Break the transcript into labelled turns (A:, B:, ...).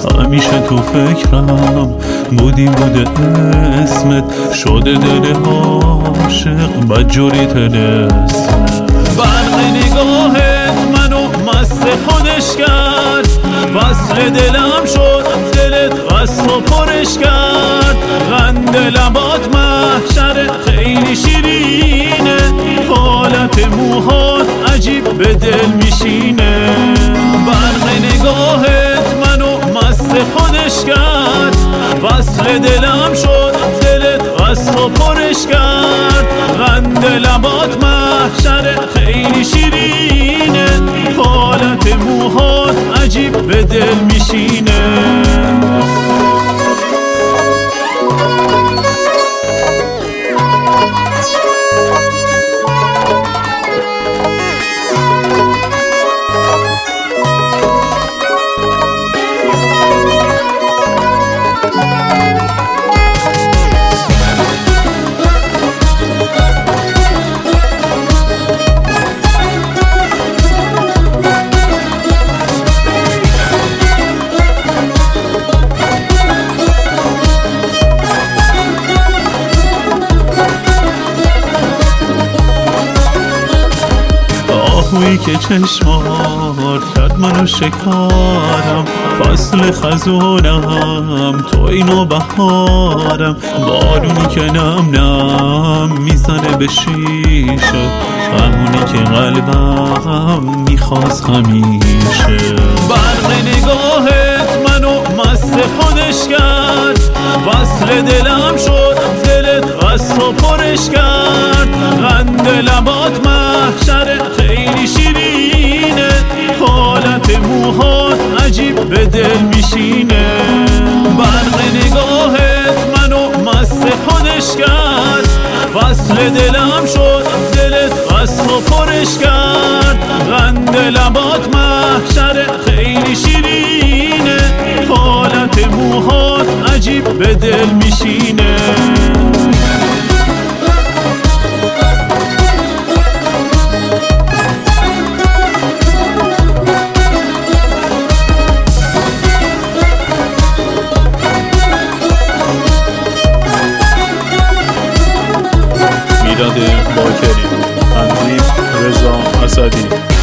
A: همیشه تو فکرم بودی اسمت شده دل عاشق بدجوری تلسمت. برق نگاهت منو مست خودش کرد، وصل دلم شد دلت قصد و پرش کرد. غند لبات محشر خیلی شیرینه، حالت موهات عجیب به دل میشینه. برق نگاهت منو مست خودش کرد، وصل دلم شد دلت قصد و پرش کرد. غند لبات محشر خیلی شیرینه، حالت موهات عجیب به دل میشینه. آهویی که چشمات کرد منو شکارم، فصل خزونم تو اینو بهارم. بارونی که نم نم میزنه به شیشه، همونی که قلبم میخواست همیشه. برق نگاهت منو مست خودش کرد، وصل دلم شد دلت قصد و پرش کرد. غند لبات محشر خیلی شیرینه، حالت موهات عجیب به دل میشینه. برق نگاهت منو مست خودش کرد، وصل دلم شد دلت قصد و پرش کرد. غند لبات محشر خیلی شیرینه، حالت موهات عجیب به دل میشینه. میلاد باکری، تنظیم رضا اسدی.